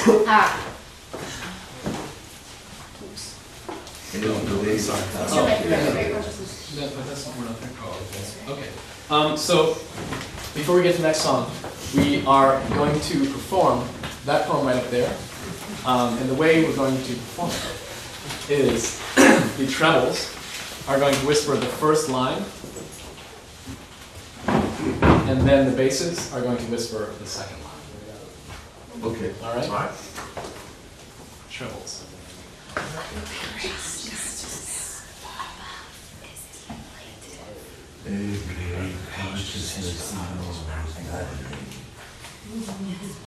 Okay. So before we get to the next song, we are going to perform that poem right up there. And the way we're going to perform it is the trebles are going to whisper the first line, and then the basses are going to whisper the second line. Okay. All right? All right. Trebles. Every consciousness knows that.